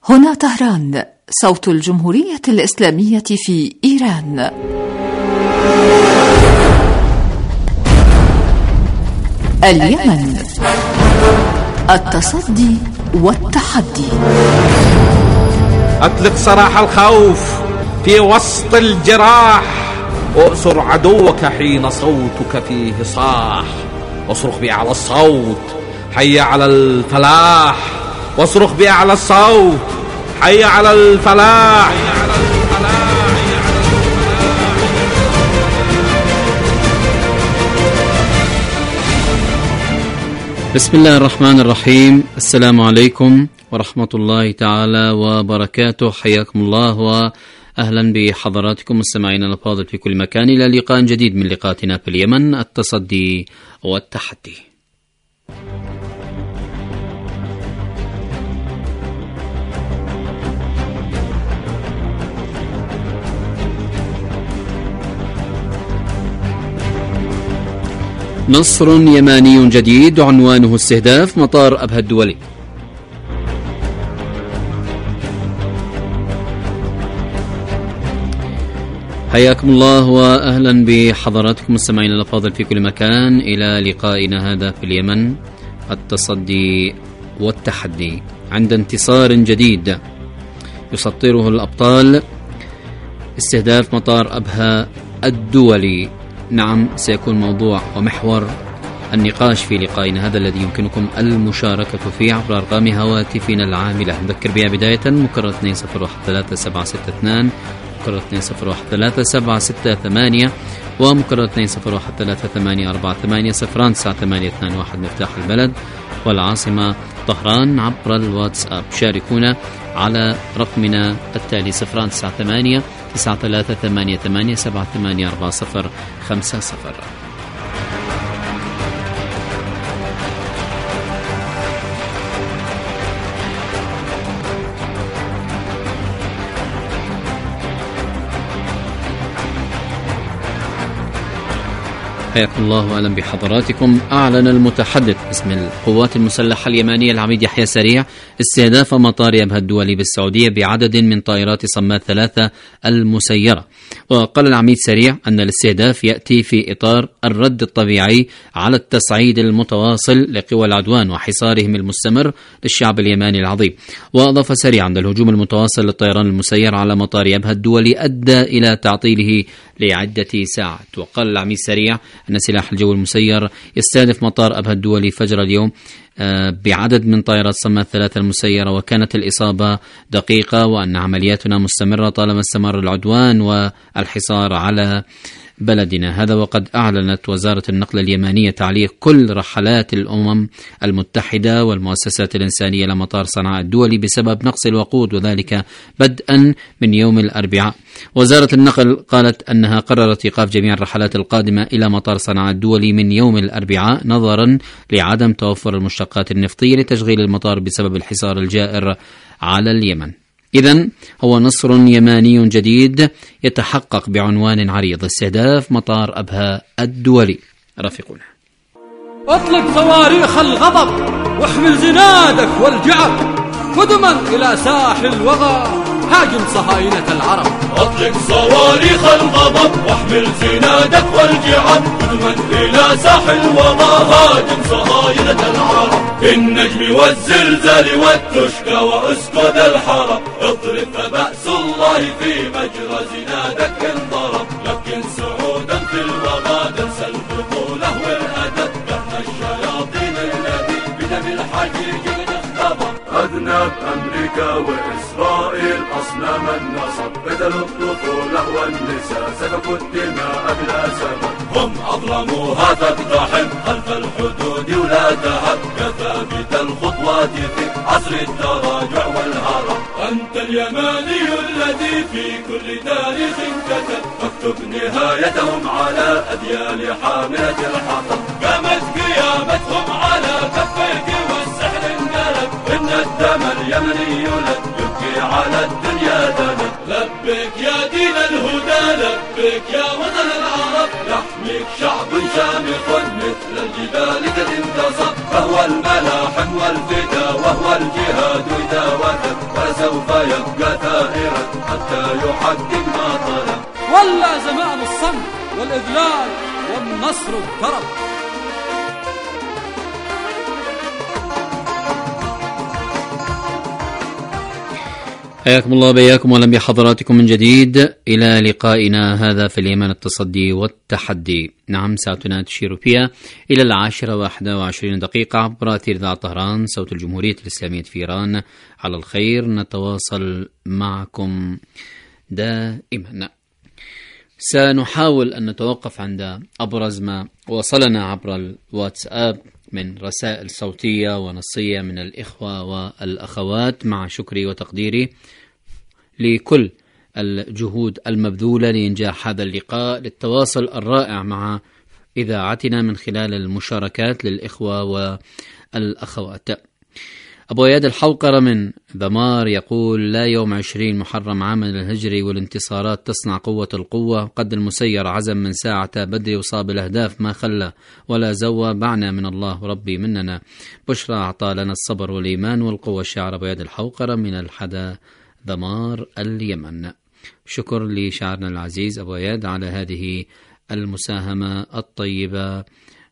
هنا طهران، صوت الجمهورية الإسلامية في إيران. اليمن، التصدي والتحدي. أطلق سراح الخوف في وسط الجراح، وأسر عدوك حين صوتك فيه صاح، واصرخ بأعلى الصوت حي على الفلاح، واصرخ بأعلى الصوت حي على الفلاح. بسم الله الرحمن الرحيم. السلام عليكم ورحمة الله تعالى وبركاته. حياكم الله وأهلا بحضراتكم مستمعينا الأفاضل في كل مكان، إلى لقاء جديد من لقاءاتنا في اليمن، التصدي والتحدي. نصر يماني جديد عنوانه استهداف مطار أبها الدولي. حياكم الله وأهلا بحضراتكم مستمعينا الأفاضل في كل مكان، إلى لقائنا هذا في اليمن، التصدي والتحدي. عند انتصار جديد يسطره الأبطال، استهداف مطار أبها الدولي. نعم، سيكون موضوع ومحور النقاش في لقائنا هذا، الذي يمكنكم المشاركة فيه عبر أرقام هواتفنا العاملة. نذكر بها بداية: مكرر 201362، مكرر 20136768، ومكرر 20133848 صفران 9821 مفتاح البلد والعاصمة طهران. عبر الواتساب شاركونا على رقمنا التالي: 098 9388 784050. حياكم الله واهلا بحضراتكم. اعلن المتحدث باسم القوات المسلحه اليمانيه العميد يحيى سريع استهداف مطار أبها الدولي بالسعوديه بعدد من طائرات صماد 3 المسيره. وقال العميد سريع ان الاستهداف ياتي في اطار الرد الطبيعي على التصعيد المتواصل لقوى العدوان وحصارهم المستمر للشعب اليماني العظيم. واضاف سريع ان الهجوم المتواصل للطيران المسير على مطار أبها الدولي ادى الى تعطيله لعده ساعات. وقال العميد سريع أن سلاح الجو المسير يستهدف مطار أبها الدولي فجر اليوم بعدد من طائرات صماد 3 المسيرة، وكانت الإصابة دقيقة، وأن عملياتنا مستمرة طالما استمر العدوان والحصار على بلدنا. هذا وقد أعلنت وزارة النقل اليمانية تعليق كل رحلات الأمم المتحدة والمؤسسات الإنسانية لمطار صنعاء الدولي بسبب نقص الوقود، وذلك بدءا من يوم الأربعاء. وزارة النقل قالت أنها قررت إيقاف جميع الرحلات القادمة إلى مطار صنعاء الدولي من يوم الأربعاء نظرا لعدم توفر المشتقات النفطية لتشغيل المطار بسبب الحصار الجائر على اليمن. إذن هو نصر يماني جديد يتحقق بعنوان عريض: استهداف مطار أبها الدولي. رافقونا. اطلق صواريخ الغضب واحمل زنادك والجعب قدما إلى ساحل الوغى، هاجم صهاينة العرب. اطلق صواريخ الغضب واحمل زنادك والجعب قدما إلى ساحل الوغى، هاجم صهاينة العرب. بالنجم والزلزال والتشكى واسكد الحرب، اضرب فبأس الله في مجرى زنادك انضرب. لكن سعودا في الوغى تنسى البطولة والأدب، دفن الشياطين الذي بدم الحجيج اختبر. أذنب أمريكا وإسرائيل أصنام النصب، قتلوا الطفولة والنساء، سفكوا الدماء بلا سبب. هم أظلموا هذا الطاحن خلف الحدود ولا تهب، كثابت الخطوات في عصر التراجع والهرب. أنت اليماني الذي في كل تاريخ كتب، اكتب نهايتهم على أذيال حاملة الحطب. قامت قيامتهم على كفيك والسحر انقلب، إن الدم اليمني يولد يبكي على الدنيا دنب. لبيك يا دين الهدى، لبيك يا وطن العرب، يحميك شعب شامخ مثل الجبال قد انتصب. فهو الملاحم والفدا وهو الجهاد إذا وثب، وليس سوف يبقى ثائرا حتى يحقق ما طلب. ولا زمان الصمت والإذلال والنصر اقترب. حياكم الله بياكم ولم بحضراتكم من جديد إلى لقائنا هذا في اليمن التصدي والتحدي. نعم، ساعتنا تشير فيها إلى 10:21 عبر أثير إذاعة طهران صوت الجمهورية الإسلامية في إيران. على الخير نتواصل معكم دائما. سنحاول أن نتوقف عند أبرز ما وصلنا عبر الواتساب من رسائل صوتية ونصية من الإخوة والأخوات، مع شكري وتقديري لكل الجهود المبذولة لإنجاح هذا اللقاء، للتواصل الرائع مع إذاعتنا من خلال المشاركات للإخوة والأخوات. أبو اياد الحوقرة من ذمار يقول: لا يوم 20 محرم عام الهجري والانتصارات تصنع قوة القوة، قد المسير عزم من ساعة بدر وصاب الأهداف ما خلى ولا زوى، بعنا من الله ربي مننا، بشرى أعطى لنا الصبر والإيمان والقوة. الشاعر أبو اياد الحوقرة من الحدا ذمار اليمن. شكر لشاعرنا العزيز أبو اياد على هذه المساهمة الطيبة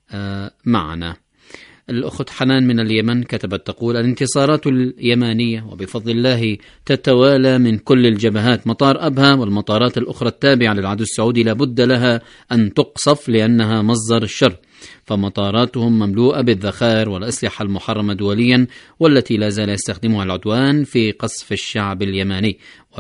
معنا. الأخت حنان من اليمن كتبت تقول: الانتصارات اليمانية وبفضل الله تتوالى من كل الجبهات، مطار أبها والمطارات الأخرى التابعة للعدو السعودي لابد لها أن تقصف لأنها مصدر الشر، فمطاراتهم مملوءة بالذخائر والأسلحة المحرمة دوليا والتي لا زال يستخدمها العدوان في قصف الشعب اليماني.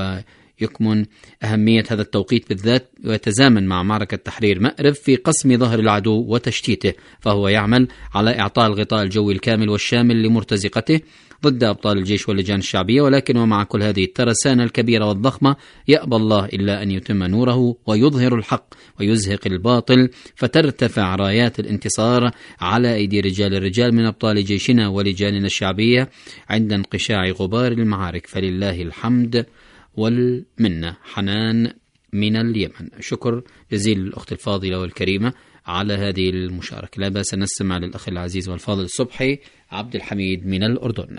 يكمن أهمية هذا التوقيت بالذات ويتزامن مع معركة تحرير مأرب في قسم ظهر العدو وتشتيته، فهو يعمل على إعطاء الغطاء الجوي الكامل والشامل لمرتزقته ضد أبطال الجيش واللجان الشعبية. ولكن ومع كل هذه الترسانة الكبيرة والضخمة يأبى الله إلا أن يتم نوره ويظهر الحق ويزهق الباطل، فترتفع رايات الانتصار على أيدي الرجال من أبطال جيشنا ولجاننا الشعبية عند انقشاع غبار المعارك، فلله الحمد والمنة. حنان من اليمن. شكر جزيل للأخت الفاضلة والكريمة على هذه المشاركة. لا بأس نستمع للأخ العزيز والفاضل الصبحي عبد الحميد من الأردن.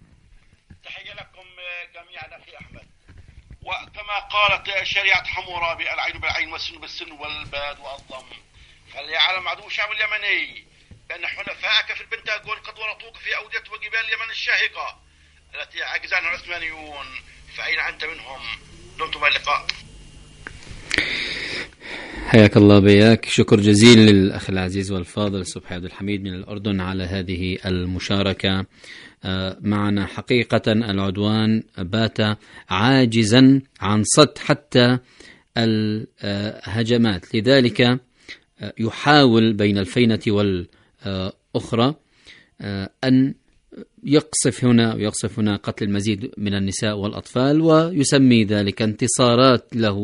تحية لكم جميعا أخي أحمد. وكما قالت شريعة حمورابي: العين بالعين والسن بالسن والباد والضم، فليعلم عدو الشعب اليمني بأن حلفائك في البنتاغون قد ورطوك في أودية وجبال اليمن الشاهقة التي عجز عنها العثمانيون، فأين أنت منهم؟ دمتم اللقاء. حياك الله بياك. شكر جزيل للأخ العزيز والفاضل صبحي عبد الحميد من الأردن على هذه المشاركة معنا. حقيقة العدوان بات عاجزا عن صد حتى الهجمات، لذلك يحاول بين الفينة والأخرى أن يقصف هنا ويقصف هنا قتل المزيد من النساء والأطفال، ويسمي ذلك انتصارات له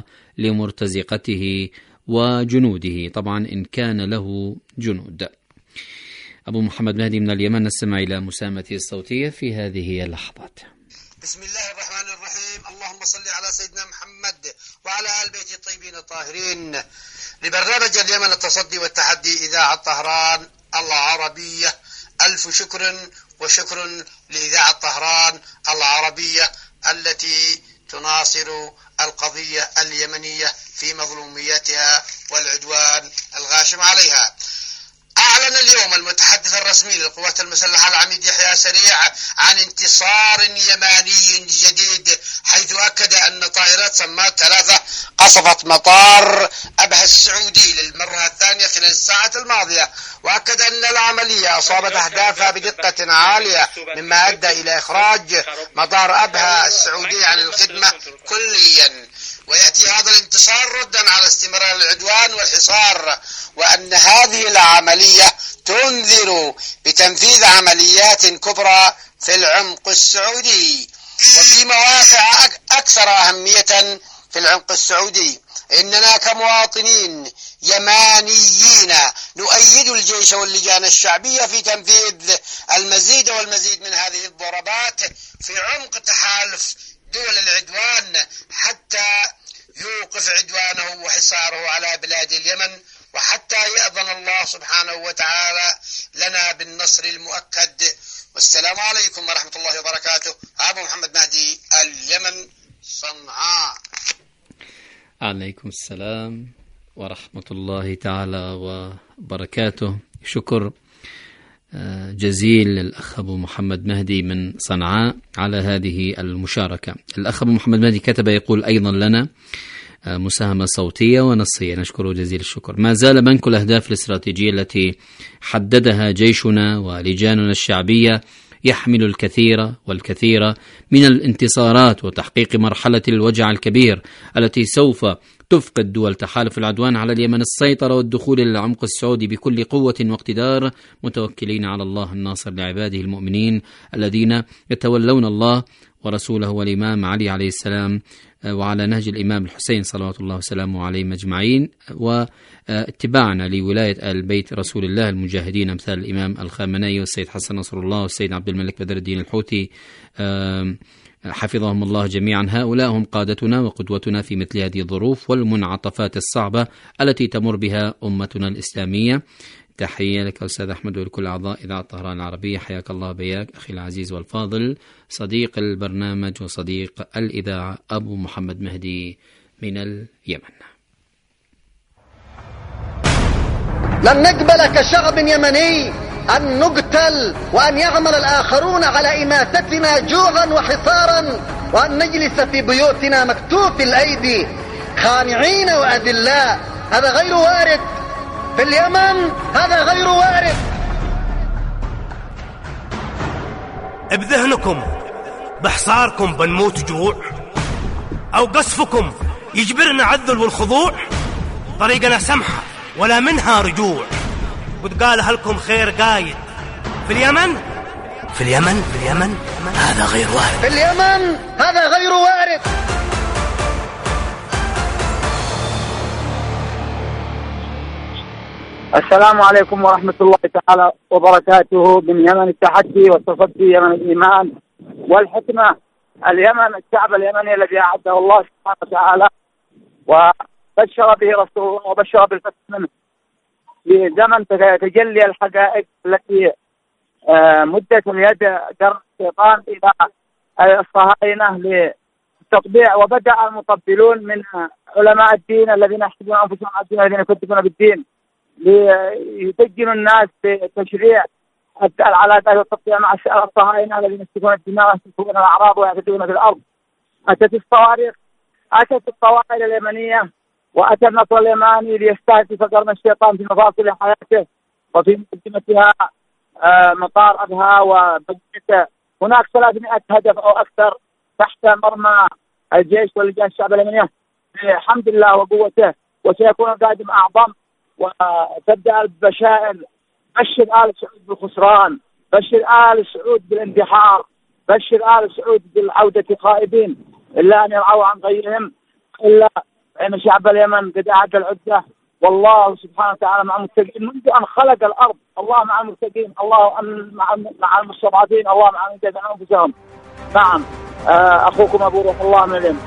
ولمرتزقته وجنوده، طبعا إن كان له جنود. أبو محمد مهدي من اليمن، نستمع إلى مساهمته الصوتية في هذه اللحظات. بسم الله الرحمن الرحيم. اللهم صل على سيدنا محمد وعلى آل بيته الطيبين الطاهرين. لبرنامج اليمن التصدي والتحدي إذاعة طهران العربية، ألف شكر وشكر لإذاعة طهران العربية التي تناصر القضية اليمنية في مظلوميتها والعدوان الغاشم عليها. أعلن اليوم المتحدث الرسمي للقوات المسلحة العميد يحيى سريع عن انتصار يماني جديد، حيث أكد أن طائرات سمات 3 قصفت مطار أبها السعودي للمرة الثانية خلال الساعة الماضية، وأكد أن العملية أصابت أهدافها بدقة عالية، مما أدى إلى إخراج مطار أبها السعودي عن الخدمة كليا. ويأتي هذا الانتصار ردا على استمرار العدوان والحصار، وأن هذه العملية تنذر بتنفيذ عمليات كبرى في العمق السعودي وفي مواقع أكثر أهمية في العمق السعودي. إننا كمواطنين يمانيين نؤيد الجيش واللجان الشعبية في تنفيذ المزيد والمزيد من هذه الضربات في عمق تحالف دول العدوان حتى يوقف عدوانه وحصاره على بلاد اليمن، وحتى يأذن الله سبحانه وتعالى لنا بالنصر المؤكد والسلام عليكم ورحمة الله وبركاته. أبو محمد مهدي، اليمن، صنعاء. عليكم السلام ورحمة الله تعالى وبركاته. شكر جزيل للأخ أبو محمد مهدي من صنعاء على هذه المشاركة. الأخ أبو محمد مهدي كتب يقول أيضا لنا مساهمة صوتية ونصية، نشكره جزيل الشكر. ما زال بنك الأهداف الاستراتيجية التي حددها جيشنا ولجاننا الشعبية يحمل الكثير والكثير من الانتصارات وتحقيق مرحلة الوجع الكبير التي سوف تفقد دول تحالف العدوان على اليمن السيطرة والدخول إلى العمق السعودي بكل قوة واقتدار، متوكلين على الله الناصر لعباده المؤمنين الذين يتولون الله ورسوله والإمام علي عليه السلام وعلى نهج الإمام الحسين صلوات الله وسلامه عليهم أجمعين، واتباعنا لولاية آل بيت رسول الله المجاهدين أمثال الإمام الخامنئي والسيد حسن نصر الله والسيد عبد الملك بدر الدين الحوثي حفظهم الله جميعا. هؤلاء هم قادتنا وقدوتنا في مثل هذه الظروف والمنعطفات الصعبة التي تمر بها أمتنا الإسلامية. تحية لك أستاذ أحمد ولكل أعضاء إذاعة طهران العربية، حياك الله بياك أخي العزيز والفاضل صديق البرنامج وصديق الإذاعة أبو محمد مهدي من اليمن. لن نقبل كشعب يمني أن نقتل وأن يعمل الآخرون على إماتتنا جوعا وحصارا، وأن نجلس في بيوتنا مكتوف الأيدي خانعين وأذلاء. هذا غير وارد في اليمن، هذا غير وارد. بذهنكم بحصاركم بنموت جوع، أو قصفكم يجبرنا على الذل والخضوع؟ طريقنا سمحة ولا منها رجوع، وتقال لكم خير قايد في اليمن. في اليمن في اليمن هذا غير وارد. في اليمن هذا غير وارد. السلام عليكم ورحمة الله تعالى وبركاته. من يمن التحدي والتصدي، يمن الإيمان والحكمة، اليمن، الشعب اليمني الذي أعده الله سبحانه وتعالى وبشر به رسوله وبشر بالفتح منه في زمن تجلي الحقائق التي مدت اليد قرن الشيطان إلى الصهاينة للتطبيع. وبدأ المطبلون من علماء الدين الذين يحسبون أنفسهم على الدين الذين يكذبون بالدين ليدجنوا الناس بتشريع العلاقات والتقطيع مع الصهاينة الذين يسفكون الدماء ويسفكون الأعراض ويعتدون في الأرض. أتت الصواريخ، أتت الطوائل اليمنية، وأتى النصر اليماني ليستهدف قرن الشيطان في مفاصل حياته وفي مقدمتها مطار أبها وبجنته. هناك 300 هدف أو أكثر تحت مرمى الجيش ولجان الشعب اليمنية بحمد الله وقوته، وسيكون القادم أعظم. وتبدأ البشائر: بشر آل سعود بالخسران، بشر آل سعود بالاندحار، بشر آل سعود بالعودة خائبين، إلا أن يرعوا عن غيرهم، إلا أن شعب اليمن قد أعد العدة، والله سبحانه وتعالى مع المتقين. منذ أن خلق الأرض الله مع المتقين، الله مع المستضعفين، الله مع من جزعوا أنفسهم. نعم، أخوكم أبو روح الله من اليمن.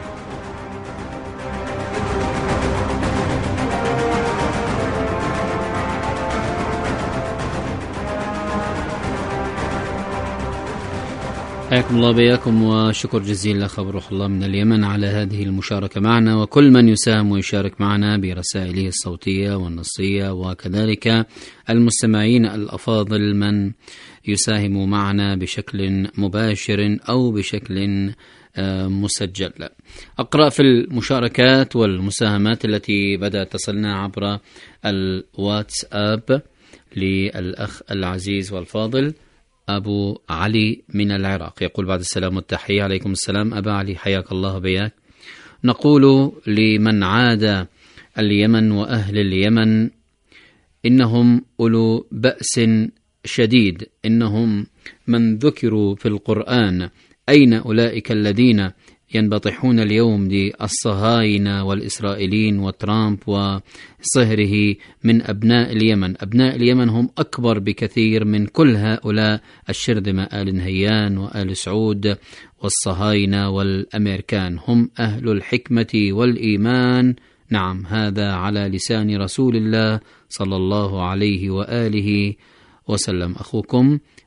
حياكم الله بياكم، وشكر جزيل لأخ أبو روح الله من اليمن على هذه المشاركة معنا، وكل من يساهم ويشارك معنا برسائله الصوتية والنصية، وكذلك المستمعين الأفاضل من يساهم معنا بشكل مباشر أو بشكل مسجل. أقرأ في المشاركات والمساهمات التي بدأت تصلنا عبر الواتساب للأخ العزيز والفاضل أبو علي من العراق. يقول: بعد السلام والتحية. عليكم السلام أبا علي، حياك الله بياك. نقول لمن عاد اليمن وأهل اليمن: إنهم أولو بأس شديد، إنهم من ذكروا في القرآن. أين أولئك الذين ينبطحون اليوم للصهاينة والإسرائيليين وترامب وصهره من أبناء اليمن؟ أبناء اليمن هم أكبر بكثير من كل هؤلاء الشرذمة، آل نهيان وآل سعود والصهاينة والأمريكان. هم أهل الحكمة والإيمان. نعم، هذا على لسان رسول الله صلى الله عليه وآله وسلم. أخوكم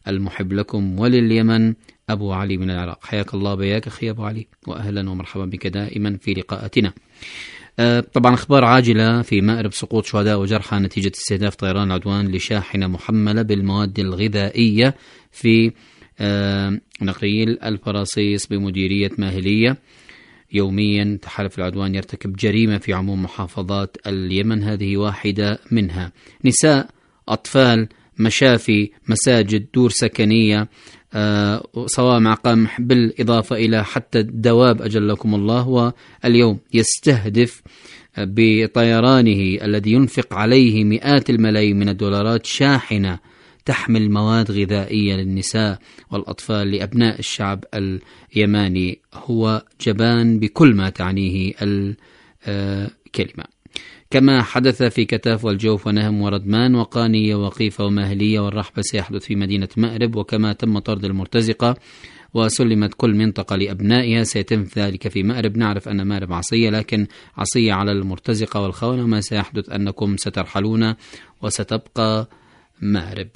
المحب لكم ولليمن أبو علي من العراق. حياك الله بياك أخي أبو علي، وأهلا ومرحبا بك دائما في لقاءاتنا. طبعا أخبار عاجلة في مأرب: سقوط شهداء وجرحى نتيجة استهداف طيران العدوان لشاحنة محملة بالمواد الغذائية في نقيل الفراصيس بمديرية ماهلية. يوميا تحالف العدوان يرتكب جريمة في عموم محافظات اليمن، هذه واحدة منها. نساء، أطفال، مشافي، مساجد، دور سكنية، صوامع قمح، بالإضافة إلى حتى الدواب أجلكم الله. واليوم يستهدف بطيرانه الذي ينفق عليه مئات الملايين من الدولارات شاحنة تحمل مواد غذائية للنساء والأطفال لأبناء الشعب اليماني. هو جبان بكل ما تعنيه الكلمة. كما حدث في كتاف والجوف ونهم وردمان وقانية وقيفة وماهلية، والرحبة سيحدث في مدينة مأرب. وكما تم طرد المرتزقة وسلمت كل منطقة لأبنائها، سيتم ذلك في مأرب. نعرف أن مأرب عصية، لكن عصية على المرتزقة والخونة. ما سيحدث أنكم سترحلون وستبقى مأرب.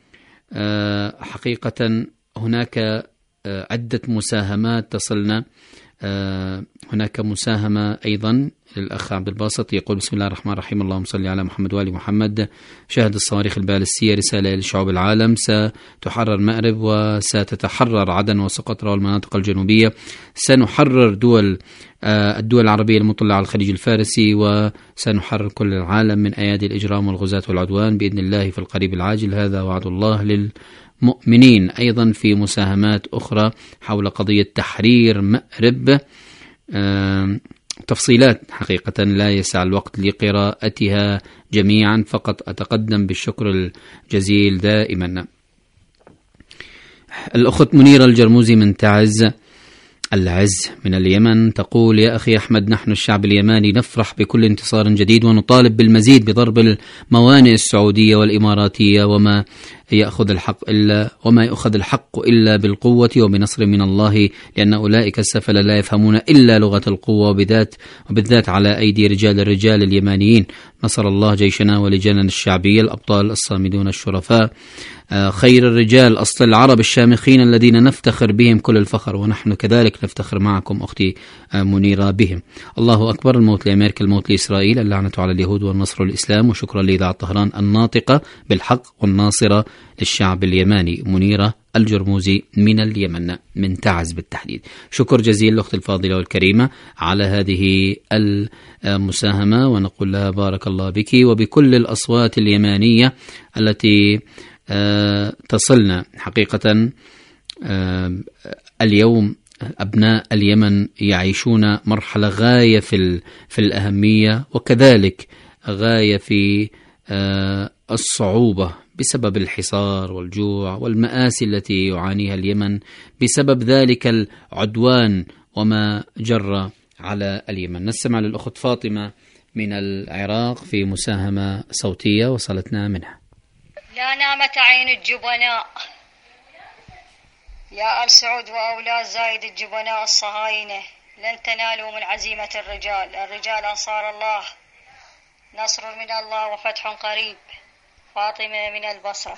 حقيقة هناك عدة مساهمات تصلنا. هناك مساهمة أيضا للأخ عبد الباسط، يقول: بسم الله الرحمن الرحيم، اللهم صل على محمد وآل محمد. شهد الصواريخ البالستية رسالة لشعوب العالم: ستحرر مأرب وستتحرر عدن وسقطرى والمناطق الجنوبية. سنحرر الدول العربية المطلة على الخليج الفارسي، وسنحرر كل العالم من أيادي الإجرام والغزاة والعدوان بإذن الله في القريب العاجل. هذا وعد الله للمؤمنين. أيضا في مساهمات أخرى حول قضية تحرير مأرب، تفصيلات حقيقة لا يسع الوقت لقراءتها جميعا، فقط أتقدم بالشكر الجزيل دائما. الأخت منيرة الجرموزي من تعز العز من اليمن تقول: يا أخي أحمد، نحن الشعب اليماني نفرح بكل انتصار جديد، ونطالب بالمزيد بضرب الموانئ السعودية والإماراتية، وما يأخذ الحق إلا بالقوة وبنصر من الله، لأن أولئك السفل لا يفهمون إلا لغة القوة، وبالذات على أيدي الرجال اليمانيين. نصر الله جيشنا ولجاننا الشعبية الأبطال الصامدون الشرفاء، خير الرجال أصل العرب الشامخين الذين نفتخر بهم كل الفخر، ونحن كذلك نفتخر معكم أختي منيرة بهم. الله أكبر. الموت لأمريكا، الموت لإسرائيل، اللعنة على اليهود والنصر للإسلام. وشكرا لإذاعة طهران الناطقة بالحق والناصرة للشعب اليماني. منيرة الجرموزي من اليمن، من تعز بالتحديد. شكر جزيل الأخت الفاضلة والكريمة على هذه المساهمة، ونقول لها بارك الله بك وبكل الأصوات اليمانية التي تصلنا. حقيقة اليوم أبناء اليمن يعيشون مرحلة غاية في الأهمية، وكذلك غاية في الصعوبة بسبب الحصار والجوع والمآسي التي يعانيها اليمن بسبب ذلك العدوان وما جرى على اليمن. نستمع للأخت فاطمة من العراق في مساهمة صوتية وصلتنا منها. لا نامت عين الجبناء يا آل سعود وأولاد زايد الجبناء الصهاينة، لن تنالوا من عزيمة الرجال أنصار الله، نصر من الله وفتح قريب. فاطمة من البصرة.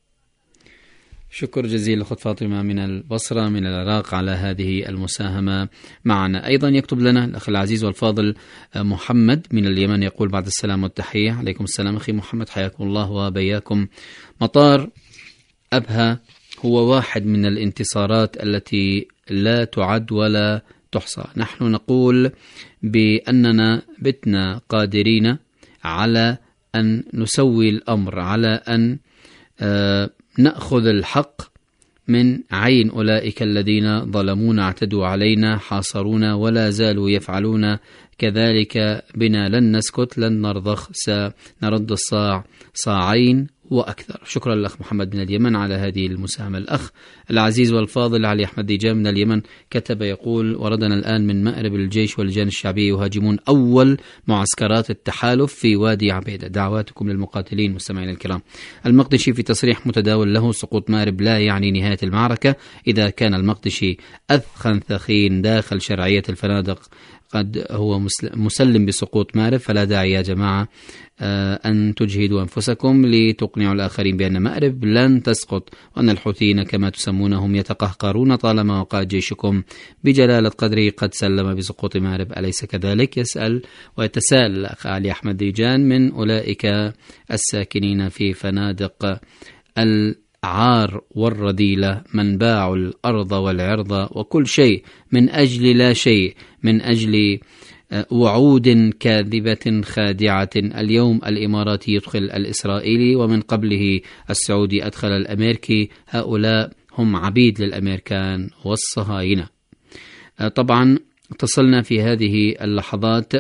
شكر جزيل أخت فاطمة من البصرة من العراق على هذه المساهمة معنا. أيضا يكتب لنا الأخ العزيز والفاضل محمد من اليمن، يقول: بعد السلام والتحية. عليكم السلام أخي محمد، حياكم الله وبياكم. مطار أبها هو واحد من الانتصارات التي لا تعد ولا تحصى. نحن نقول بأننا بتنا قادرين على أن نسوي الأمر، على أن نأخذ الحق من عين أولئك الذين ظلمونا، اعتدوا علينا، حاصرونا، ولا زالوا يفعلون كذلك بنا. لن نسكت، لن نرضخ، سنرد الصاع صاعين وأكثر. شكرا للأخ محمد من اليمن على هذه المساهمة. الأخ العزيز والفاضل علي أحمد ديجان من اليمن كتب يقول: وردنا الآن من مأرب الجيش واللجان الشعبية يهاجمون أول معسكرات التحالف في وادي عبيدة. دعواتكم للمقاتلين. مستمعين الكرام، المقدشي في تصريح متداول له: سقوط مأرب لا يعني نهاية المعركة. إذا كان المقدشي أثخن ثخين داخل شرعية الفنادق قد هو مسلم بسقوط مأرب، فلا داعي يا جماعة أن تجهدوا أنفسكم لتقنعوا الآخرين بأن مأرب لن تسقط، وأن الحوثيين كما تسمونهم يتقهقرون طالما وقع جيشكم بجلالة قدره قد سلم بسقوط مأرب، أليس كذلك؟ يسأل ويتساءل الأخ علي أحمد ديجان من أولئك الساكنين في فنادق العار والرذيلة، من باعوا الأرض والعرض وكل شيء من أجل لا شيء، من أجل وعود كاذبة خادعة. اليوم الإماراتي يدخل الإسرائيلي، ومن قبله السعودي أدخل الأمريكي، هؤلاء هم عبيد للأمريكان والصهاينة. طبعا اتصلنا في هذه اللحظات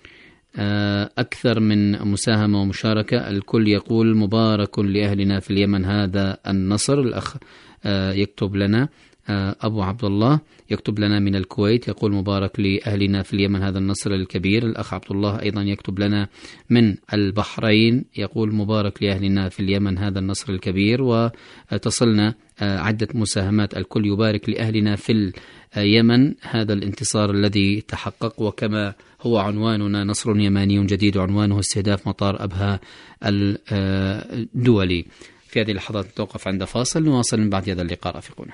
أكثر من مساهمة ومشاركة، الكل يقول مبارك لأهلنا في اليمن هذا النصر. الأخ يكتب لنا أبو عبد الله يكتب لنا من الكويت يقول مبارك لأهلنا في اليمن هذا النصر الكبير. الأخ عبد الله أيضا يكتب لنا من البحرين يقول مبارك لأهلنا في اليمن هذا النصر الكبير. وتصلنا عدة مساهمات، الكل يبارك لأهلنا في اليمن هذا الانتصار الذي تحقق، وكما هو عنواننا نصر يماني جديد عنوانه استهداف مطار أبها الدولي. في هذه اللحظات نتوقف عند فاصل، نواصل من بعد هذا اللقاء رافقونا.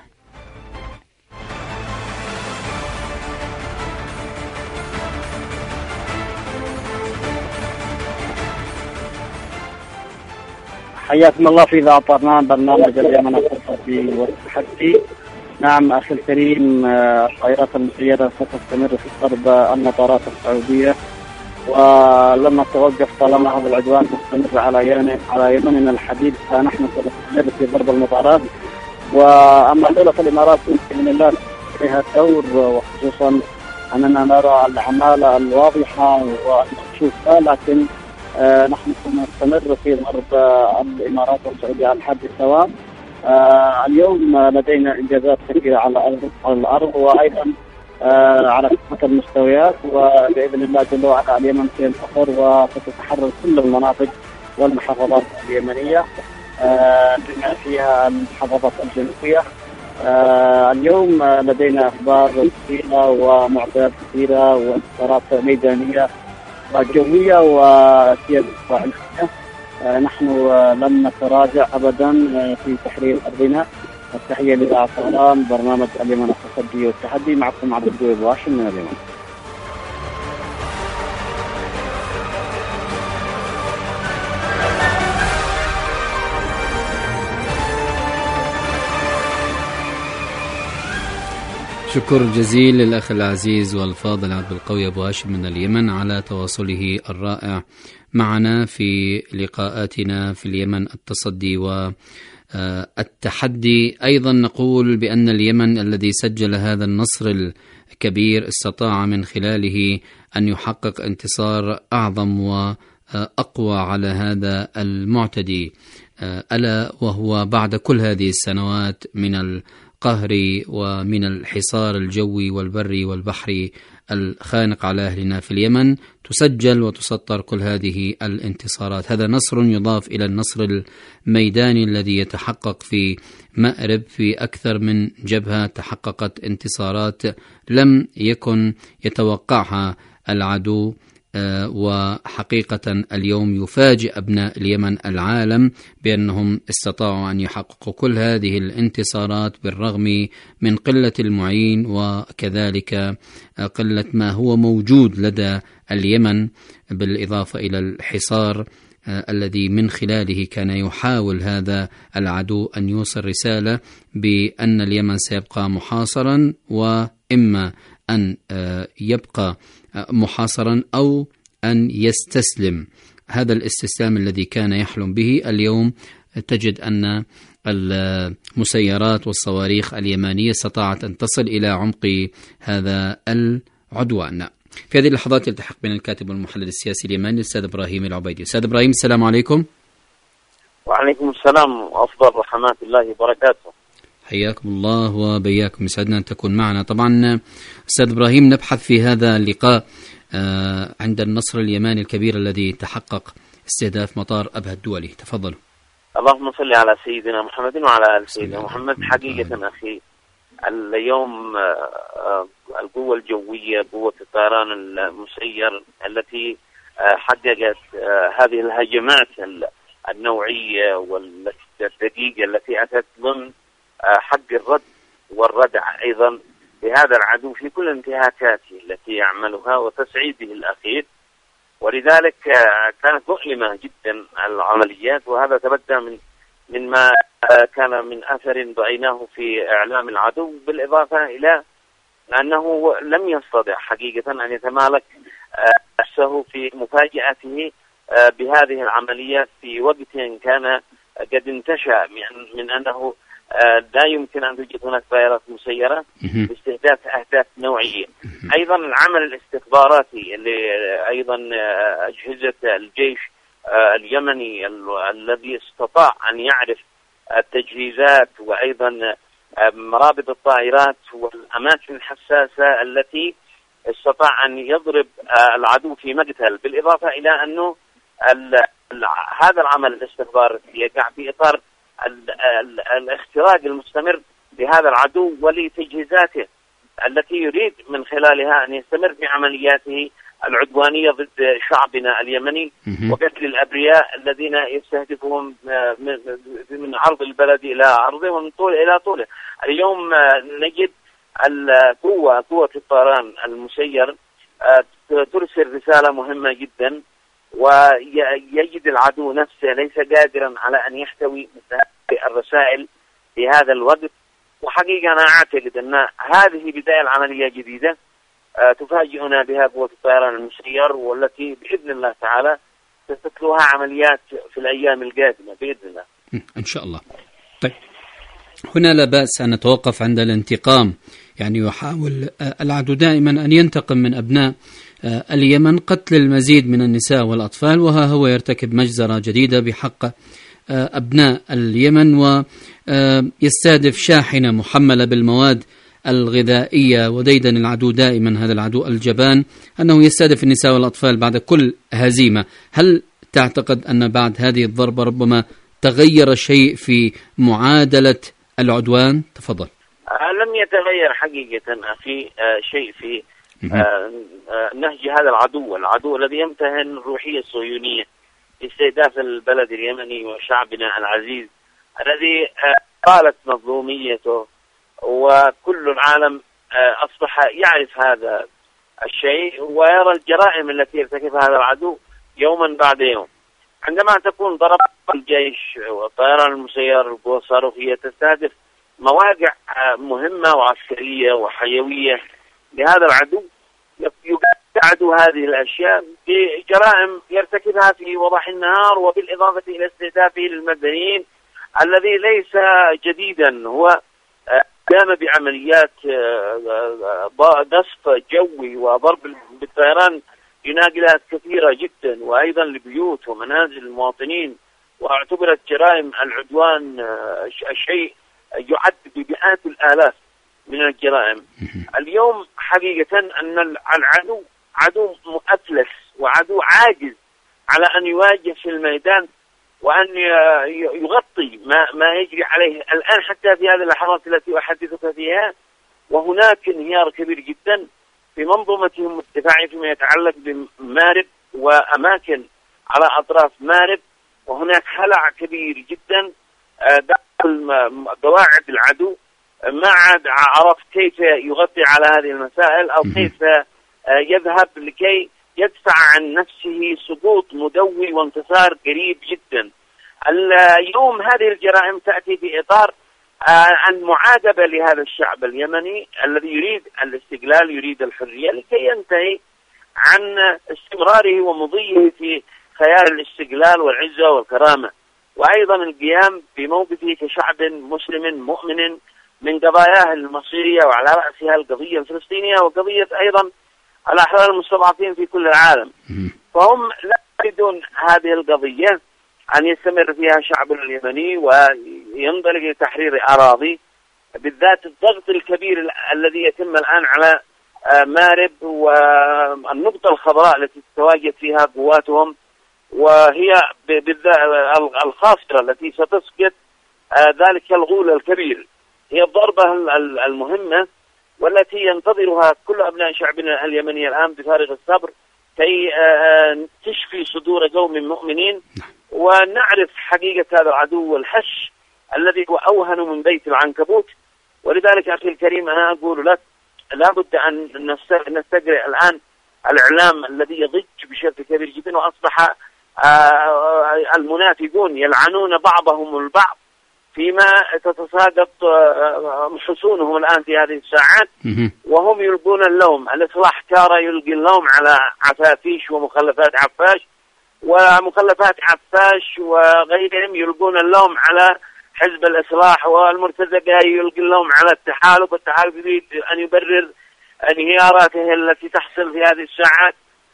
حياكم الله في إذاعة طرنان برنامج اليمن التصدي والتحدي. نعم أخي الكريم، الطائرات المسيرة ستستمر في ضرب المطارات السعودية، ولما توقف طالما هذا العدوان مستمر على يمننا الحبيب فنحن سنستمر في ضرب المطارات. وأما دولة الإمارات بإذن الله فيها دور، وخصوصا أننا نرى العمالة الواضحة والمكشوفة، لكن نحن سنستمر في ضرب الإمارات والسعودية على الحد سواء. اليوم لدينا إنجازات كبيرة على الأرض وأيضا على كافة المستويات، وبإذن الله جل وعلا اليمن سينتصر وستتحرر كل المناطق والمحافظات اليمنية بما فيها المحافظات الجنوبية. اليوم لدينا أخبار كثيرة ومعطيات كثيرة وانتصارات ميدانية وجوية وسيادة إسرائيلية. نحن لن نتراجع أبدا في تحرير أرضنا. التحية لإذاعة طهران، برنامج اليمن التصدي والتحدي، معكم عبد الجويد واشم من اليمن. شكر جزيل للأخ العزيز والفاضل عبد القوي أبو هاشم من اليمن على تواصله الرائع معنا في لقاءاتنا في اليمن التصدي والتحدي. أيضا نقول بأن اليمن الذي سجل هذا النصر الكبير استطاع من خلاله أن يحقق انتصار أعظم وأقوى على هذا المعتدي، ألا وهو بعد كل هذه السنوات من القهر ومن الحصار الجوي والبري والبحري الخانق على أهلنا في اليمن تسجل وتسطر كل هذه الانتصارات. هذا نصر يضاف إلى النصر الميداني الذي يتحقق في مأرب في أكثر من جبهة، تحققت انتصارات لم يكن يتوقعها العدو. وحقيقة اليوم يفاجئ أبناء اليمن العالم بأنهم استطاعوا أن يحققوا كل هذه الانتصارات بالرغم من قلة المعين وكذلك قلة ما هو موجود لدى اليمن، بالإضافة إلى الحصار الذي من خلاله كان يحاول هذا العدو أن يوصل رسالة بأن اليمن سيبقى محاصرا، وإما أن يبقى محاصرا أو أن يستسلم. هذا الاستسلام الذي كان يحلم به اليوم تجد أن المسيرات والصواريخ اليمانية استطاعت أن تصل إلى عمق هذا العدوان. في هذه اللحظات يلتحق بنا الكاتب والمحلل السياسي اليماني الأستاذ إبراهيم العبيدي. أستاذ إبراهيم السلام عليكم. وعليكم السلام وأفضل رحمات الله وبركاته. حياكم الله وبياكم، يسعدنا أن تكون معنا. طبعا أستاذ إبراهيم نبحث في هذا اللقاء عند النصر اليماني الكبير الذي تحقق استهداف مطار أبها الدولي. تفضلوا. اللهم صل على سيدنا محمد وعلى آل سيدنا محمد. حقيقة أخي اليوم القوة الجوية، قوة الطيران المسير التي حققت هذه الهجمات النوعية والدقيقة التي أتت ضمن حق الرد والردع أيضا لهذا العدو في كل انتهاكاته التي يعملها وتصعيده الأخير. ولذلك كانت مؤلمة جدا العمليات، وهذا تبدأ من ما كان من أثر رأيناه في إعلام العدو، بالإضافة إلى أنه لم يستطع حقيقة أن يتمالك نفسه في مفاجأته بهذه العمليات في وقت كان قد انتشأ من أنه لا يمكن أن توجد هناك طائرات مسيرة باستهداف أهداف نوعية. أيضا العمل الاستخباراتي اللي أيضا أجهزة الجيش اليمني الذي استطاع أن يعرف التجهيزات وأيضا مرابط الطائرات والأماكن الحساسة التي استطاع أن يضرب العدو في مقتل، بالإضافة إلى أنه هذا العمل الاستخباري يقع في إطار الاختراق المستمر لهذا العدو ولتجهيزاته التي يريد من خلالها أن يستمر في عملياته العدوانية ضد شعبنا اليمني وقتل الأبرياء الذين يستهدفهم من عرض البلد إلى عرضه ومن طول إلى طوله. اليوم نجد قوة الطيران المسير ترسل رسالة مهمة جدا، ويجد العدو نفسه ليس قادرا على أن يحتوي الرسائل في هذا الوقت. وحقيقة أنا أعتقد أن هذه بداية العملية جديدة تفاجئنا بها قوة الطيران المسير، والتي بإذن الله تعالى ستتلوها عمليات في الأيام القادمة بإذن الله إن شاء الله. طيب، هنا لا بأس أن نتوقف عند الانتقام. يعني يحاول العدو دائما أن ينتقم من أبناء اليمن، قتل المزيد من النساء والأطفال، وها هو يرتكب مجزرة جديدة بحق أبناء اليمن، ويستهدف شاحنة محملة بالمواد الغذائية. وديدن العدو دائما، هذا العدو الجبان، أنه يستهدف النساء والأطفال بعد كل هزيمة. هل تعتقد أن بعد هذه الضربة ربما تغير شيء في معادلة العدوان؟ تفضل. لم يتغير حقيقة أخي شيء في نهج هذا العدو الذي يمتهن الروحية الصهيونية استهداف البلد اليمني وشعبنا العزيز الذي طالت مظلوميته، وكل العالم أصبح يعرف هذا الشيء ويرى الجرائم التي يرتكبها هذا العدو يوما بعد يوم. عندما تكون ضرب الجيش والطيران المسير والصاروخية تستهدف مواقع مهمة وعسكرية وحيوية لهذا العدو، يعدو هذه الأشياء بجرائم يرتكبها في وضح النهار، وبالإضافة إلى استهدافه للمدنيين الذي ليس جديدا. هو قام بعمليات قصف جوي وضرب بالطيران لناقلات كثيرة جدا، وأيضا لبيوت ومنازل المواطنين، واعتبرت جرائم العدوان شيء يعد بمئات الآلاف من الجرائم. اليوم حقيقة أن العدو عدو مؤفلس وعدو عاجز على أن يواجه في الميدان وأن يغطي ما يجري عليه الآن حتى في هذه اللحظات التي أحدثك فيها. وهناك انهيار كبير جدا في منظومتهم الدفاعية فيما يتعلق بمارب وأماكن على أطراف مارب، وهناك هلع كبير جدا داخل قواعد العدو. ما عاد عرف كيف يغطي على هذه المسائل أو كيف يذهب لكي يدفع عن نفسه سقوط مدوي وانتصار قريب جدا. اليوم هذه الجرائم تأتي في إطار عن معاقبة لهذا الشعب اليمني الذي يريد الاستقلال، يريد الحرية، لكي ينتهي عن استمراره ومضيه في خيال الاستقلال والعزة والكرامة، وأيضا القيام بموقفه كشعب مسلم مؤمن من قضاياه المصيرية، وعلى رأسها القضية الفلسطينية وقضية أيضا الأحرار المستضعفين في كل العالم. فهم لا يريدون هذه القضية أن يستمر فيها شعب اليمني وينطلق لتحرير أراضي، بالذات الضغط الكبير الذي يتم الآن على مارب والنقطة الخضراء التي تتواجد فيها قواتهم، وهي بالذات الخاصرة التي ستسقط ذلك الغول الكبير. هي الضربة المهمة والتي ينتظرها كل أبناء شعبنا اليمني الآن بفارغ الصبر كي تشفي صدور قوم مؤمنين، ونعرف حقيقة هذا العدو والحش الذي هو أوهن من بيت العنكبوت. ولذلك أخي الكريم أنا أقول لك لابد أن نستقرئ الآن الإعلام الذي يضج بشكل كبير جدا، وأصبح المنافقون يلعنون بعضهم البعض فيما تتساقط حصونهم الآن في هذه الساعات، وهم يلقون اللوم. الإصلاح تارة يلقي اللوم على عفافيش ومخلفات عفاش، ومخلفات عفاش وغيرهم يلقون اللوم على حزب الإصلاح، والمرتزقة يلقي اللوم على التحالف، والتحالف يريد أن يبرر انهياراته التي تحصل في هذه الساعات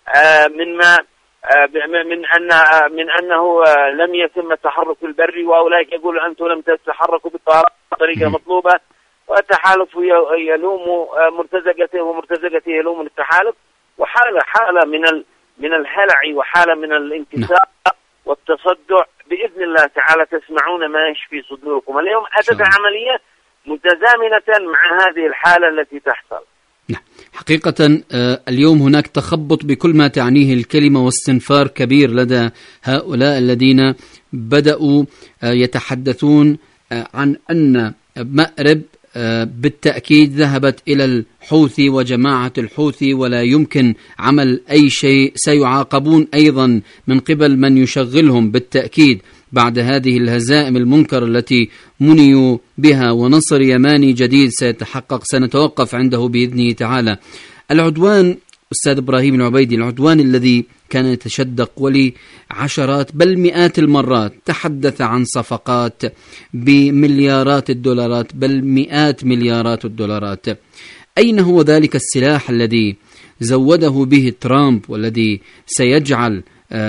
من أنه لم يتم التحرك البري، وأولئك يقولوا أنتم لم تتحركوا بالطريقة المطلوبة، والتحالف يلوم مرتزقته ومرتزقته يلوم التحالف، وحالة من الهلع وحالة من الانكسار والتصدع. بإذن الله تعالى تسمعون ما يشفي صدوركم. اليوم أتت عملية متزامنة مع هذه الحالة التي تحصل. حقيقة اليوم هناك تخبط بكل ما تعنيه الكلمة واستنفار كبير لدى هؤلاء الذين بدأوا يتحدثون عن أن مأرب بالتأكيد ذهبت إلى الحوثي وجماعة الحوثي ولا يمكن عمل أي شيء، سيعاقبون أيضا من قبل من يشغلهم بالتأكيد بعد هذه الهزائم المنكرة التي منيوا بها، ونصر يماني جديد سيتحقق سنتوقف عنده بإذنه تعالى. العدوان أستاذ إبراهيم العبيدي، العدوان الذي كان يتشدق ولعشرات بل مئات المرات تحدث عن صفقات بمليارات الدولارات بل مئات مليارات الدولارات، أين هو ذلك السلاح الذي زوده به ترامب والذي سيجعل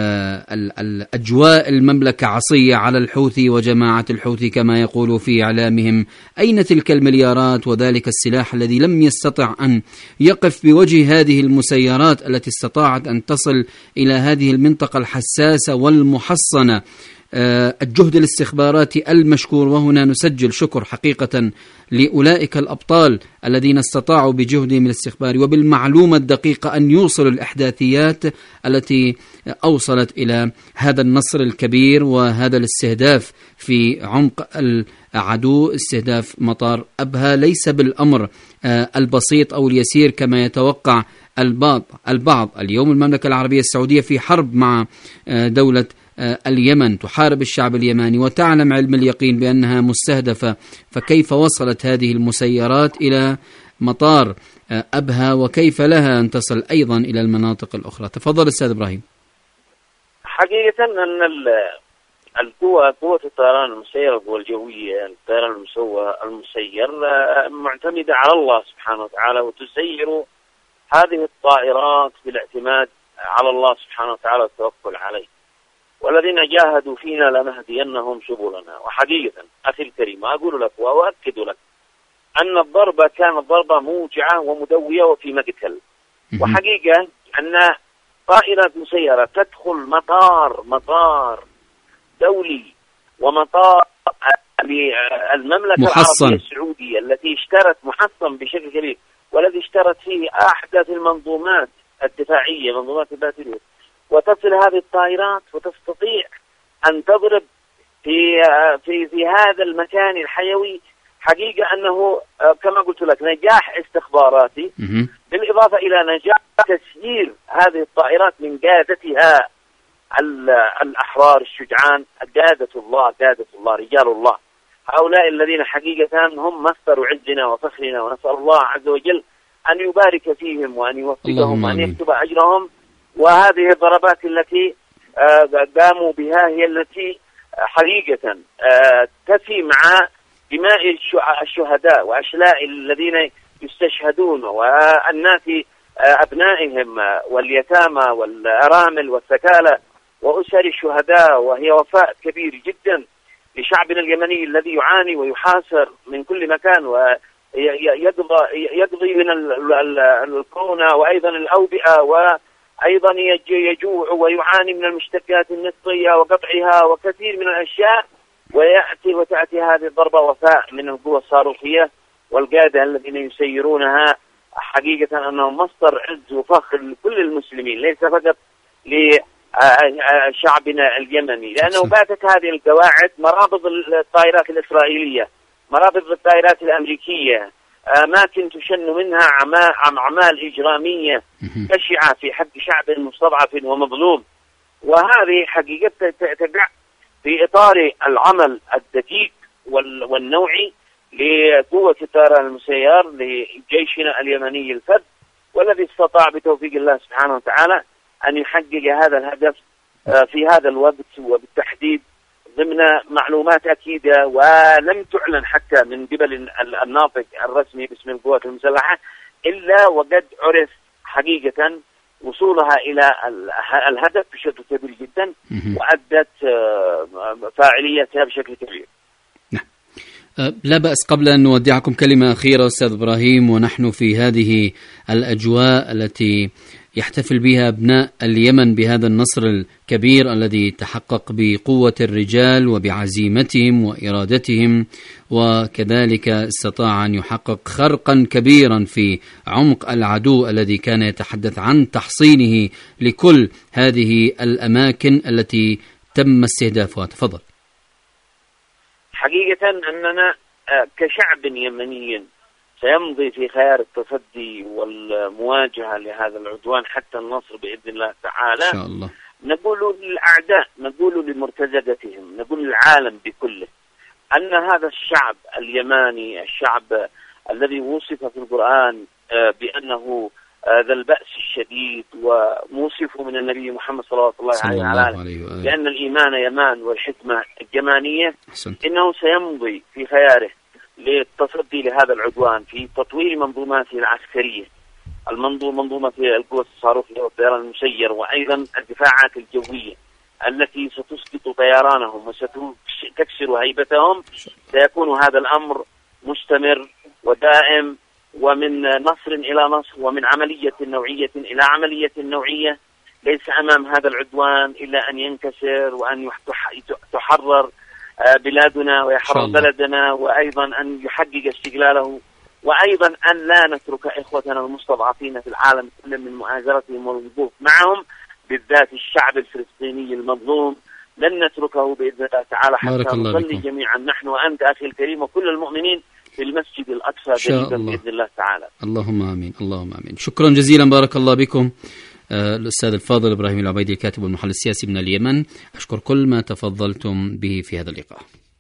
الأجواء المملكة عصية على الحوثي وجماعة الحوثي كما يقولوا في إعلامهم؟ أين تلك المليارات وذلك السلاح الذي لم يستطع أن يقف بوجه هذه المسيرات التي استطاعت أن تصل إلى هذه المنطقة الحساسة والمحصنة؟ الجهد الاستخباراتي المشكور، وهنا نسجل شكر حقيقة لأولئك الأبطال الذين استطاعوا بجهدهم الاستخباري وبالمعلومة الدقيقة أن يوصلوا الإحداثيات التي أوصلت إلى هذا النصر الكبير وهذا الاستهداف في عمق العدو، استهداف مطار أبها ليس بالأمر البسيط أو اليسير كما يتوقع البعض. اليوم المملكة العربية السعودية في حرب مع دولة اليمن، تحارب الشعب اليماني وتعلم علم اليقين بأنها مستهدفة، فكيف وصلت هذه المسيرات إلى مطار أبها وكيف لها أن تصل أيضا إلى المناطق الأخرى؟ تفضل أستاذ إبراهيم. حقيقة أن قوة الطيران المسير، القوة الجوية، الطيران المسير معتمدة على الله سبحانه وتعالى، وتسير هذه الطائرات بالاعتماد على الله سبحانه وتعالى والتوكل عليه. والذين جاهدوا فينا لنهدينهم سبلنا. وحقيقة أخي الكريم أقول لك وأؤكد لك أن الضربة كانت ضربة موجعة ومدوية وفي مقتل. وحقيقة أن طائرة مسيرة تدخل مطار دولي ومطار للمملكة العربية السعودية التي اشترت محصن بشكل كبير، والذي اشترت فيه أحدث المنظومات الدفاعية، منظومات الباترية، وتصل هذه الطائرات وتستطيع أن تضرب في هذا المكان الحيوي. حقيقة أنه كما قلت لك نجاح استخباراتي، بالإضافة إلى نجاح تسيير هذه الطائرات من قادتها الأحرار الشجعان، قادة الله رجال الله، هؤلاء الذين حقيقة هم مصدر عزنا وفخرنا، ونسأل الله عز وجل أن يبارك فيهم وأن يوفقهم وأن يكتب أجرهم. وهذه الضربات التي قاموا بها هي التي حقيقة تفي مع دماء الشهداء وأشلاء الذين يستشهدون، والناس أبنائهم واليتامى والأرامل والثكالى وأسر الشهداء، وهي وفاء كبير جدا لشعبنا اليمني الذي يعاني ويحاصر من كل مكان ويقضي من الكورونا وأيضا الأوبئة، وأيضا يجوع ويعاني من المشتقات النفطية وقطعها وكثير من الأشياء، وتأتي هذه الضربة وفاء من القوى الصاروخية والقادة الذين يسيرونها حقيقة أنهم مصدر عز وفخر لكل المسلمين، ليس فقط لشعبنا اليمني، لأنه باتت هذه القواعد مرابط الطائرات الإسرائيلية، مرابط الطائرات الأمريكية، أماكن تشن منها أعمال إجرامية بشعة في حق شعب مستضعف ومظلوم. وهذه حقيقة تقع في إطار العمل الدقيق والنوعي لقوة الطيران المسير لجيشنا اليمني الفذ، والذي استطاع بتوفيق الله سبحانه وتعالى أن يحقق هذا الهدف في هذا الوقت، وبالتحديد ضمن معلومات أكيدة ولم تعلن حتى من قبل الناطق الرسمي باسم القوات المسلحة، إلا وقد عرف حقيقة وصولها إلى الهدف بشكل كبير جدا، وأدت فاعليتها بشكل كبير. لا بأس. قبل أن نودعكم كلمة أخيرة أستاذ إبراهيم، ونحن في هذه الأجواء التي يحتفل بها أبناء اليمن بهذا النصر الكبير الذي تحقق بقوة الرجال وبعزيمتهم وإرادتهم، وكذلك استطاع أن يحقق خرقا كبيرا في عمق العدو الذي كان يتحدث عن تحصينه لكل هذه الأماكن التي تم استهدافها. تفضل. حقيقة أننا كشعب يمني سيمضي في خيار التصدي والمواجهة لهذا العدوان حتى النصر بإذن الله تعالى. إن شاء الله. نقول للأعداء، نقول لمرتزقتهم، نقول للعالم بكله أن هذا الشعب اليماني، الشعب الذي وصف في القرآن بأنه ذا البأس الشديد، وموصف من النبي محمد صلى الله عليه وسلم لأن الإيمان يمان والحكمة اليمانية، إنه سيمضي في خياره للتصدي لهذا العدوان في تطوير منظوماته العسكرية، منظومة القوة الصاروخية والطيران المسير، وأيضا الدفاعات الجوية التي ستسقط طيرانهم وستكسر هيبتهم. سيكون هذا الأمر مستمر ودائم، ومن نصر إلى نصر، ومن عملية نوعية إلى عملية نوعية. ليس أمام هذا العدوان إلا أن ينكسر، وأن تحرر بلادنا ويحرر بلدنا، وأيضا أن يحقق استقلاله، وأيضا أن لا نترك إخوتنا المستضعفين في العالم كله من مؤازرتهم والوقوف معهم، بالذات الشعب الفلسطيني المظلوم. لن نتركه بإذن الله تعالى حتى نصلي جميعا نحن وأنت أخي الكريم وكل المؤمنين في المسجد الأقصى قريبا بإذن الله تعالى. اللهم آمين، اللهم آمين. شكرا جزيلا، بارك الله بكم. الأستاذ الفاضل إبراهيم العبيدي، الكاتب والمحلل السياسي من اليمن، أشكر كل ما تفضلتم به في هذا اللقاء.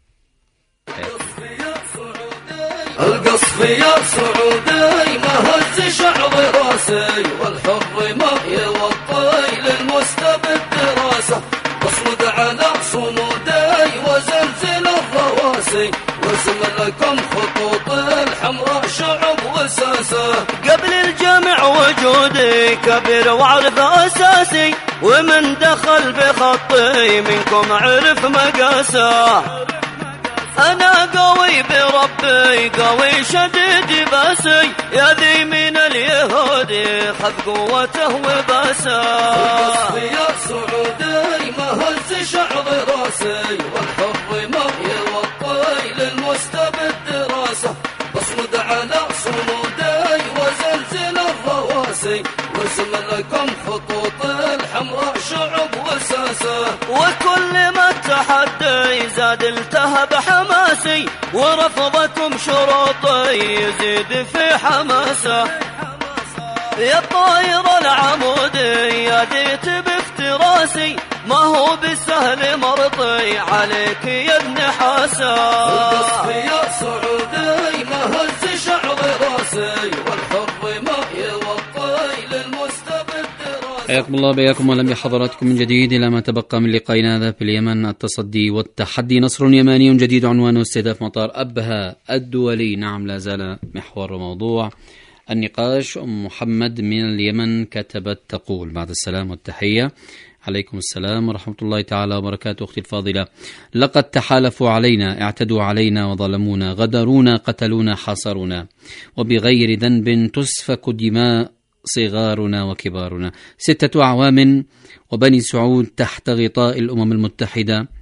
القصف يا سعودي ما هز شعر راسي، والحر ما يوطي للمستبد راسه، واصمد على صمودي وزلزل الرواسي، واسم لكم خطوط الحمراء شعب وساسه. قبل الجمع وجودي كبير وعرف أساسي، ومن دخل بخطي منكم عرف مقاسه. أنا قوي بربي قوي شديد باسي، يا ذي من اليهود خذ قوته وباسه. يا سعودي ما هز شعر راسي، والحر ما يوطي للمستبد راسه، واصمد على صمودي وزلزل الرواسي، واسم لكم خطوط الحمراء شعب وساسه. وكل ما التحدي زاد التهب حماسي، ورفضكم شروطي يزيد في حماسه. يا طاير العمودي يا ديت بافتراسي، ما هو بالسهل مرضي عليك يا ابن حاسه. القصف يا سعودي ما هز شعر راسي، والحر ما يوطي للمستبد راسي. حياكم الله بياكم ولم بحضراتكم من جديد إلى ما تبقى من لقائنا هذا في اليمن، التصدي والتحدي. نصر يماني جديد عنوانه استهداف مطار أبها الدولي. نعم، لا زال محور وموضوع النقاش. أم محمد من اليمن كتبت تقول: بعد السلام والتحية. عليكم السلام ورحمة الله تعالى وبركاته. أختي الفاضلة، لقد تحالفوا علينا، اعتدوا علينا وظلمونا، غدرونا، قتلونا، حاصرونا، وبغير ذنب تسفك دماء صغارنا وكبارنا. 6 أعوام وبني سعود تحت غطاء الأمم المتحدة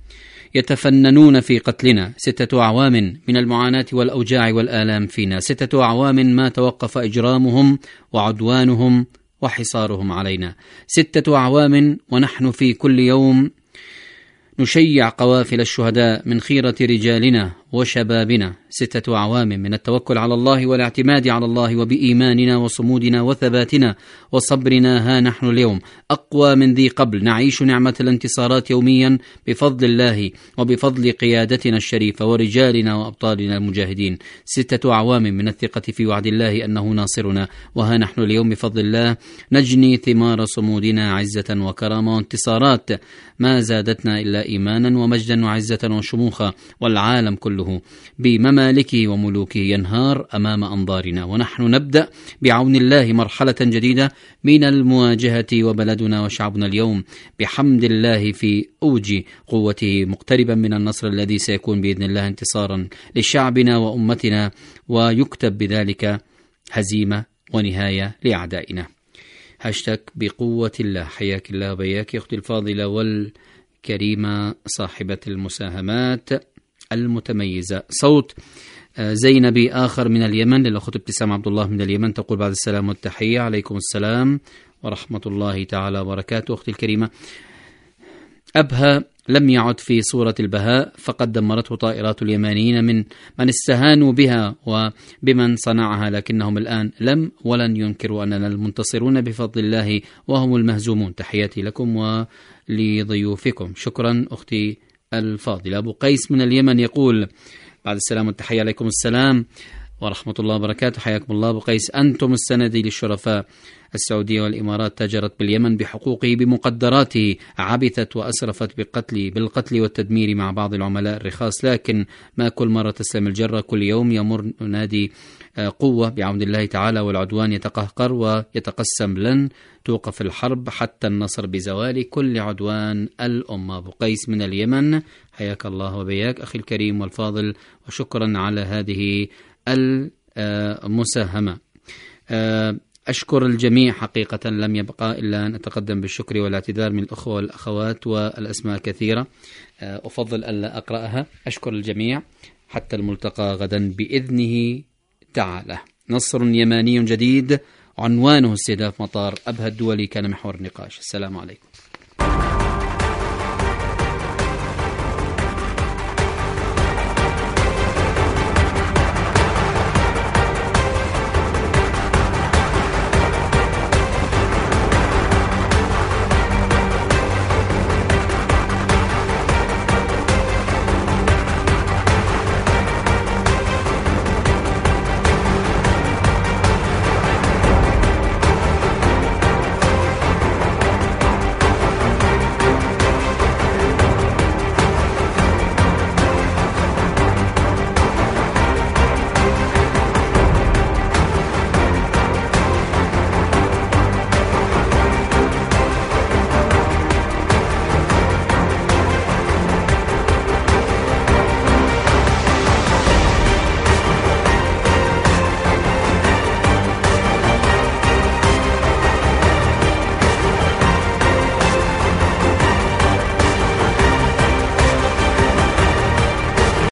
يتفننون في قتلنا، 6 أعوام من المعاناة والأوجاع والآلام فينا، 6 أعوام ما توقف إجرامهم وعدوانهم وحصارهم علينا، 6 أعوام ونحن في كل يوم نشيع قوافل الشهداء من خيرة رجالنا وشبابنا، 6 أعوام من التوكل على الله والاعتماد على الله، وبإيماننا وصمودنا وثباتنا وصبرنا ها نحن اليوم أقوى من ذي قبل، نعيش نعمة الانتصارات يوميا بفضل الله وبفضل قيادتنا الشريفة ورجالنا وأبطالنا المجاهدين، 6 أعوام من الثقة في وعد الله أنه ناصرنا، وها نحن اليوم بفضل الله نجني ثمار صمودنا عزة وكرامة وانتصارات ما زادتنا إلا إيمانا ومجدا وعزة وشموخا، والعالم كله بممالكه وملوكه ينهار أمام أنظارنا، ونحن نبدأ بعون الله مرحلة جديدة من المواجهة، وبلدنا وشعبنا اليوم بحمد الله في أوج قوته مقتربا من النصر الذي سيكون بإذن الله انتصارا لشعبنا وأمتنا، ويكتب بذلك هزيمة ونهاية لأعدائنا. هاشتاج بقوة الله. حياك الله وبياك أختي الفاضلة والكريمة صاحبة المساهمات المتميزة. صوت زينبي آخر من اليمن للأخت ابتسام عبد الله من اليمن، تقول بعد السلام والتحية. عليكم السلام ورحمة الله تعالى وبركاته. أختي الكريمة، أبها لم يعد في صورة البهاء، فقد دمرته طائرات اليمانيين من استهانوا بها وبمن صنعها، لكنهم الآن لم ولن ينكروا أننا المنتصرون بفضل الله وهم المهزومون. تحياتي لكم ولضيوفكم. شكرا أختي الفاضلة. أبو قيس من اليمن يقول بعد السلام والتحية. عليكم السلام ورحمة الله وبركاته. حياكم الله أبو قيس. أنتم السند للشرفاء. السعودية والإمارات تاجرت باليمن بحقوقه بمقدراته، عبثت وأسرفت بالقتل والتدمير مع بعض العملاء الرخاص، لكن ما كل مرة تسلم الجرة. كل يوم يمر نادي قوة بعون الله تعالى، والعدوان يتقهقر ويتقسم. لن توقف الحرب حتى النصر بزوال كل عدوان الأمة. أبو قيس من اليمن، حياك الله وبياك أخي الكريم والفاضل، وشكرا على هذه المساهمة. أشكر الجميع حقيقة، لم يبقى إلا أن أتقدم بالشكر والاعتذار من الأخوة والأخوات، والأسماء كثيرة أفضل ألا أقرأها. أشكر الجميع حتى الملتقى غدا بإذنه تعالى. نصر يماني جديد عنوانه استهداف مطار أبها الدولي كان محور النقاش. السلام عليكم.